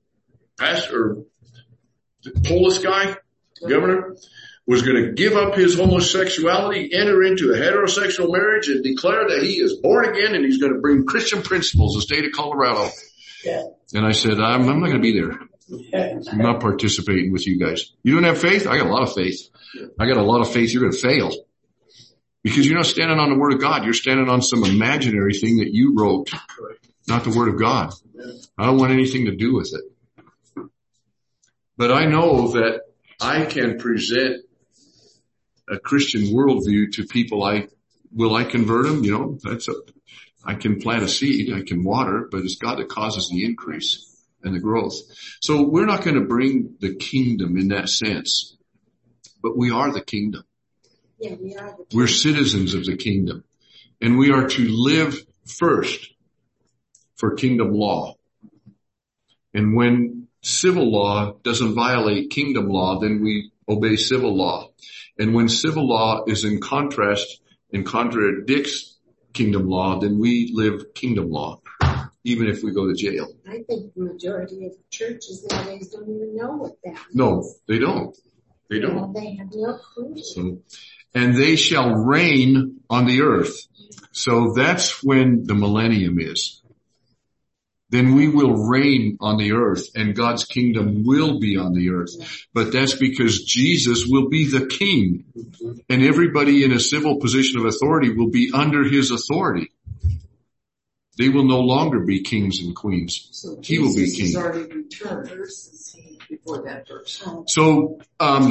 [SPEAKER 1] Polis guy, governor, was going to give up his homosexuality, enter into a heterosexual marriage, and declare that he is born again and he's going to bring Christian principles to the state of Colorado. Yeah. And I said, I'm not going to be there. I'm not participating with you guys. You don't have faith? I got a lot of faith. I got a lot of faith you're going to fail. Because you're not standing on the Word of God. You're standing on some imaginary thing that you wrote, not the Word of God. I don't want anything to do with it. But I know that I can present a Christian worldview to people. Will I convert them? I can plant a seed, I can water, but it's God that causes the increase and the growth. So we're not going to bring the kingdom in that sense, but we are the kingdom.
[SPEAKER 3] Yeah, we are the kingdom.
[SPEAKER 1] We're citizens of the kingdom, and we are to live first for kingdom law. And when civil law doesn't violate kingdom law, then we obey civil law. And when civil law is in contrast and contradicts kingdom law, then we live kingdom law, even if we go to jail.
[SPEAKER 3] I think the majority of churches nowadays don't even know what that means.
[SPEAKER 1] No, they don't. They don't.
[SPEAKER 3] They have no clue.
[SPEAKER 1] So, and they shall reign on the earth. So that's when the millennium is. Then we will reign on the earth and God's kingdom will be on the earth. But that's because Jesus will be the king and everybody in a civil position of authority will be under his authority. They will no longer be kings and queens.
[SPEAKER 7] So
[SPEAKER 1] he will be king.
[SPEAKER 7] Jesus has already returned before that verse.
[SPEAKER 1] So,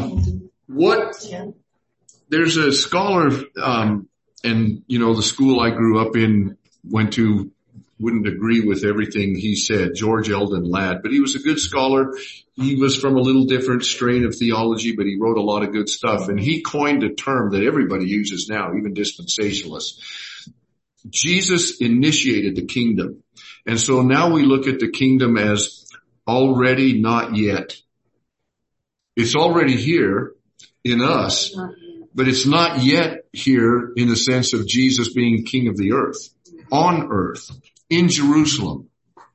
[SPEAKER 1] there's a scholar, and the school I grew up in went to wouldn't agree with everything he said, George Eldon Ladd, but he was a good scholar. He was from a little different strain of theology, but he wrote a lot of good stuff. And he coined a term that everybody uses now, even dispensationalists. Jesus initiated the kingdom. And so now we look at the kingdom as already, not yet. It's already here in us, but it's not yet here in the sense of Jesus being king of the earth, on earth, in Jerusalem.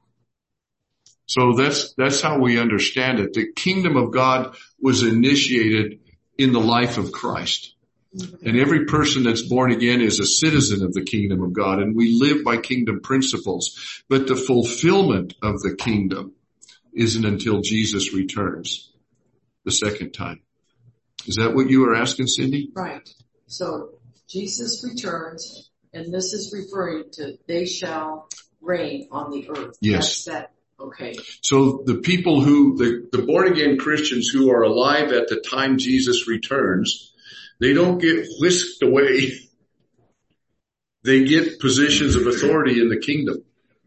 [SPEAKER 1] So that's how we understand it. The kingdom of God was initiated in the life of Christ. And every person that's born again is a citizen of the kingdom of God, and we live by kingdom principles. But the fulfillment of the kingdom isn't until Jesus returns the second time. Is that what you were asking, Cindy?
[SPEAKER 7] Right. So Jesus returns, and this is referring to they shall reign on the earth.
[SPEAKER 1] Yes.
[SPEAKER 7] That's that. Okay.
[SPEAKER 1] So the people the born again Christians who are alive at the time Jesus returns, they don't get whisked away. They get positions of authority in the kingdom.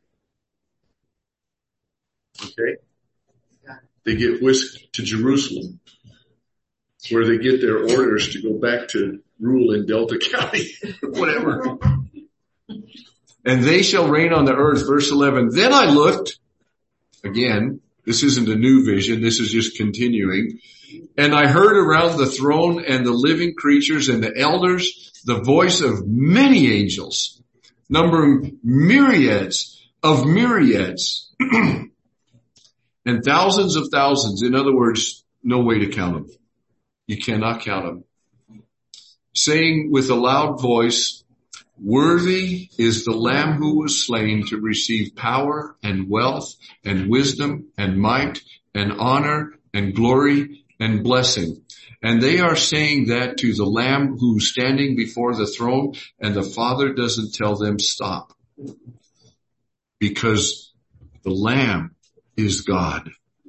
[SPEAKER 1] Okay? They get whisked to Jerusalem, where they get their orders to go back to rule in Delta County, whatever. And they shall reign on the earth, verse 11. Then I looked, again, this isn't a new vision, this is just continuing. And I heard around the throne and the living creatures and the elders the voice of many angels, numbering myriads of myriads, and thousands of thousands. In other words, no way to count them. You cannot count them. Saying with a loud voice, worthy is the Lamb who was slain to receive power and wealth and wisdom and might and honor and glory and blessing. And they are saying that to the Lamb who's standing before the throne, and the Father doesn't tell them stop. Because the Lamb is God.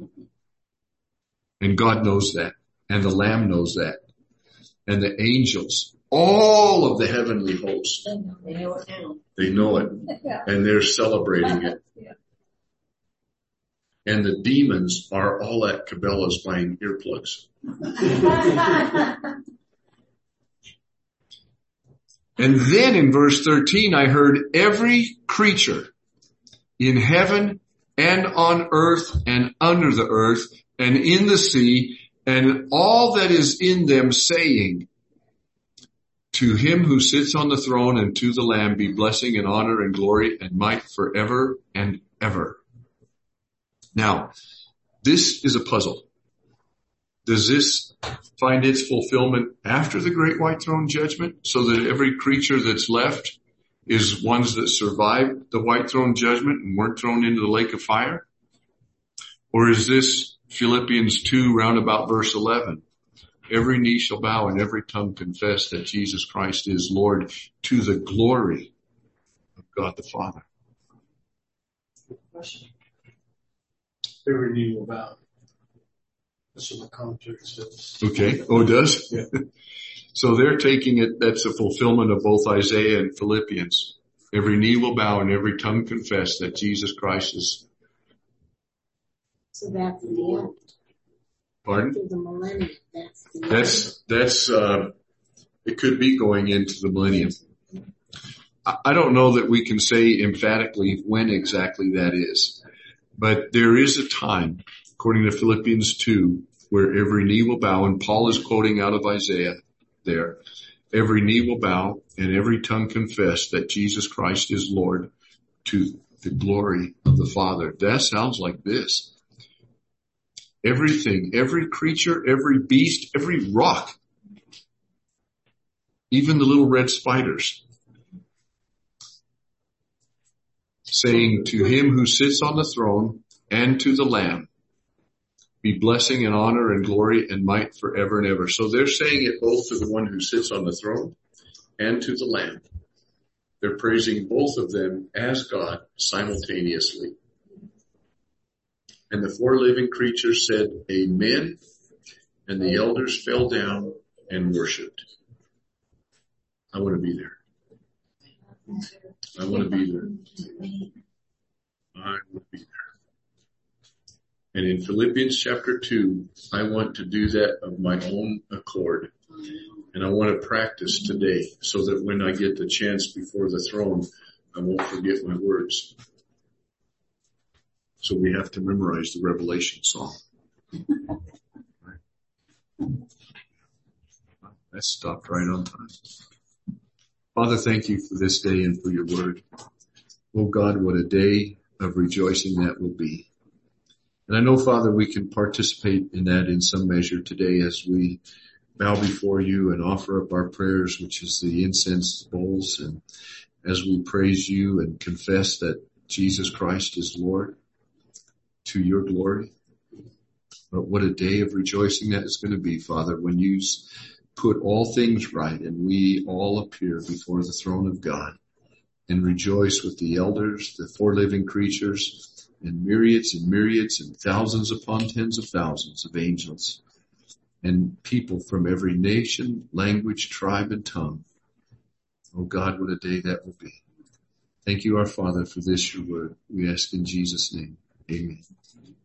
[SPEAKER 1] And God knows that. And the Lamb knows that. And the angels, all of the heavenly hosts,
[SPEAKER 5] They know it now.
[SPEAKER 1] they know it. And they're celebrating it. And the demons are all at Cabela's buying earplugs. And then in verse 13, I heard every creature in heaven and on earth and under the earth and in the sea and all that is in them saying, to him who sits on the throne and to the Lamb be blessing and honor and glory and might forever and ever. Now, this is a puzzle. Does this find its fulfillment after the great white throne judgment, so that every creature that's left is ones that survived the white throne judgment and weren't thrown into the lake of fire? Or is this Philippians 2 round about verse 11? Every knee shall bow and every tongue confess that Jesus Christ is Lord, to the glory of God the Father.
[SPEAKER 2] Good question. Every knee will bow. That's what the commentary says.
[SPEAKER 1] Okay. Oh, it does?
[SPEAKER 2] Yeah.
[SPEAKER 1] So they're taking it, that's a fulfillment of both Isaiah and Philippians. Every knee will bow and every tongue confess that Jesus Christ is.
[SPEAKER 3] So that's the end.
[SPEAKER 1] Pardon?
[SPEAKER 3] After the millennium, that's the end.
[SPEAKER 1] It could be going into the millennium. I don't know that we can say emphatically when exactly that is, but there is a time, according to Philippians 2, where every knee will bow, and Paul is quoting out of Isaiah there. Every knee will bow and every tongue confess that Jesus Christ is Lord, to the glory of the Father. That sounds like this. Everything, every creature, every beast, every rock, even the little red spiders, saying to him who sits on the throne and to the Lamb, be blessing and honor and glory and might forever and ever. So they're saying it both to the one who sits on the throne and to the Lamb. They're praising both of them as God simultaneously. And the four living creatures said, Amen. And the elders fell down and worshiped. I want to be there. I want to be there. I will be there. And in Philippians chapter 2, I want to do that of my own accord. And I want to practice today so that when I get the chance before the throne, I won't forget my words. So we have to memorize the Revelation song. That stopped right on time. Father, thank you for this day and for your word. Oh God, what a day of rejoicing that will be. And I know, Father, we can participate in that in some measure today as we bow before you and offer up our prayers, which is the incense bowls, and as we praise you and confess that Jesus Christ is Lord to your glory. But what a day of rejoicing that is going to be, Father, when you put all things right and we all appear before the throne of God and rejoice with the elders, the four living creatures, and myriads and thousands upon tens of thousands of angels and people from every nation, language, tribe, and tongue. Oh God, what a day that will be. Thank you, our Father, for this, your word. We ask in Jesus' name. Amen.